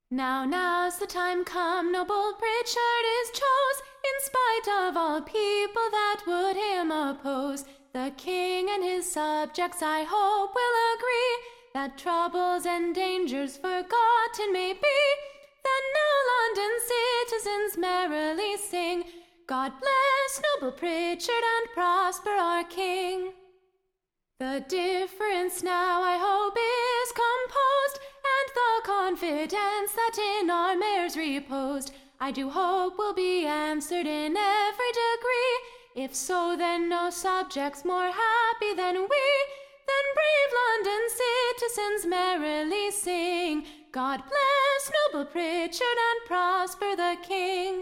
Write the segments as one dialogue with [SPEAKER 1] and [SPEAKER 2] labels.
[SPEAKER 1] Now's the time come, noble Pritchard is chose, in spite of all people that would him oppose. The king and his subjects, I hope, will agree, that troubles and dangers forgotten may be. Then now London citizens merrily sing, God bless noble Pritchard and prosper our king. The difference now, I hope, is composed, and the confidence that in our mayors reposed, I do hope will be answered in every degree. If so, then no subjects more happy than we. Then brave London citizens merrily sing, God bless noble Pritchard and prosper the king.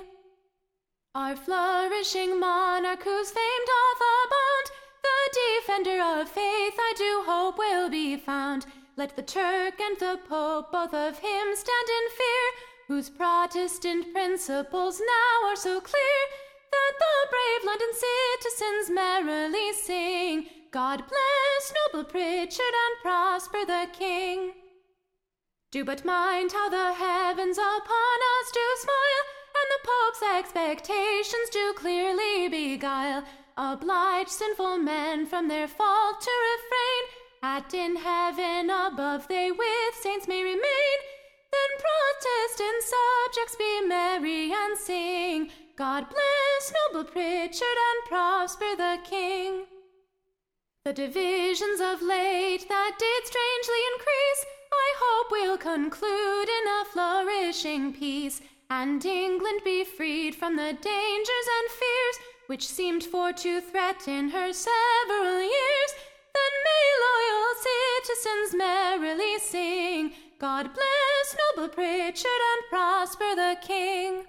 [SPEAKER 1] Our flourishing monarch, whose fame doth abound, the defender of faith, I do hope will be found. Let the Turk and the Pope both of him stand in fear, whose Protestant principles now are so clear, that the brave London citizens merrily sing, God bless noble Pritchard and prosper the king. Do but mind how the heavens upon us do smile, and the Pope's expectations do clearly beguile. Oblige sinful men from their fault to refrain, at in heaven above they with saints may remain. Then Protestant subjects be merry and sing, God bless noble Pritchard and prosper the king. The divisions of late that did strangely increase, I hope will conclude in a flourishing peace, and England be freed from the dangers and fears which seemed for to threaten her several years. Then may loyal citizens merrily sing, God bless noble Pritchard and prosper the king.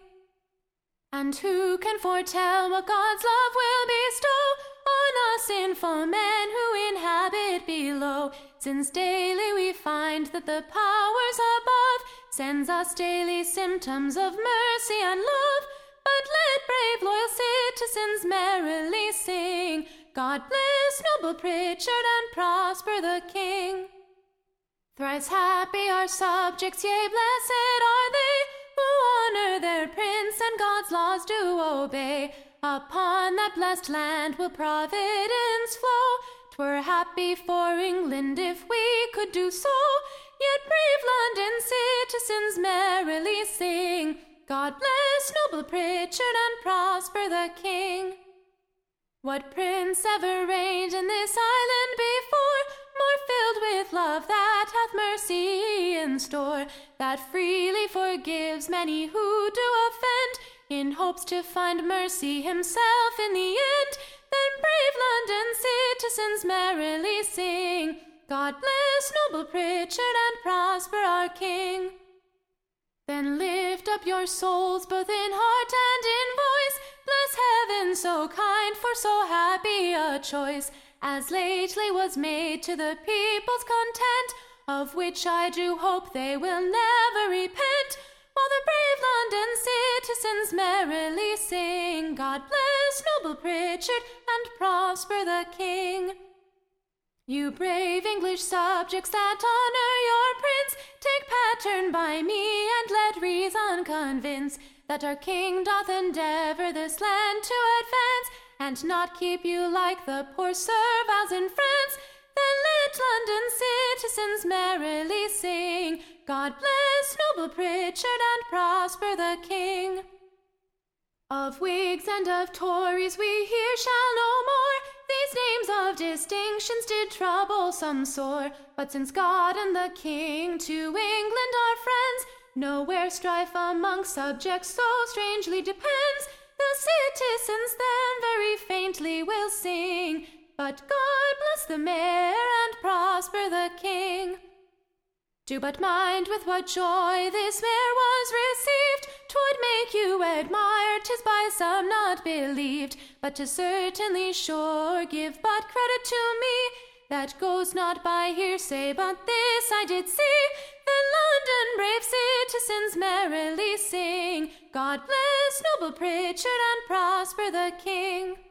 [SPEAKER 1] And who can foretell what God's love will bestow on us sinful men who inhabit below, since daily we find that the powers above sends us daily symptoms of mercy and love. But let brave loyal citizens merrily sing, God bless noble Pritchard and prosper the king. Thrice happy are subjects, yea, blessed are they, who honor their prince and God's laws do obey. Upon that blessed land will providence flow. 'Twere happy for England if we could do so. Yet brave London citizens merrily sing, God bless noble Pritchard and prosper the king. What prince ever reigned in this island before, more filled with love that hath mercy in store, that freely forgives many who do offend, in hopes to find mercy himself in the end? Then brave London citizens merrily sing, God bless noble Pritchard and prosper our king. Then lift up your souls both in heart and in voice, bless heaven so kind for so happy a choice, as lately was made to the people's content, of which I do hope they will never repent. While the brave London citizens merrily sing, God bless noble Pritchard and prosper the king. You brave English subjects that honor your prince, take pattern by me, and let reason convince, that our king doth endeavor this land to advance, and not keep you like the poor serviles in France. Then let London citizens merrily sing, God bless noble Pritchard and prosper the king. Of Whigs and of Tories we here shall no more, these names of distinctions did trouble some sore. But since God and the king to England are friends, nowhere strife among subjects so strangely depends. The citizens then very faintly will sing, but God bless the mayor and prosper the king. Do but mind with what joy this mayor was received, 'twould make you admire, 'tis by some not believed, but 'tis certainly sure, give but credit to me, that goes not by hearsay, but this I did see. Then London brave citizens merrily sing, God bless noble Pritchard and prosper the king.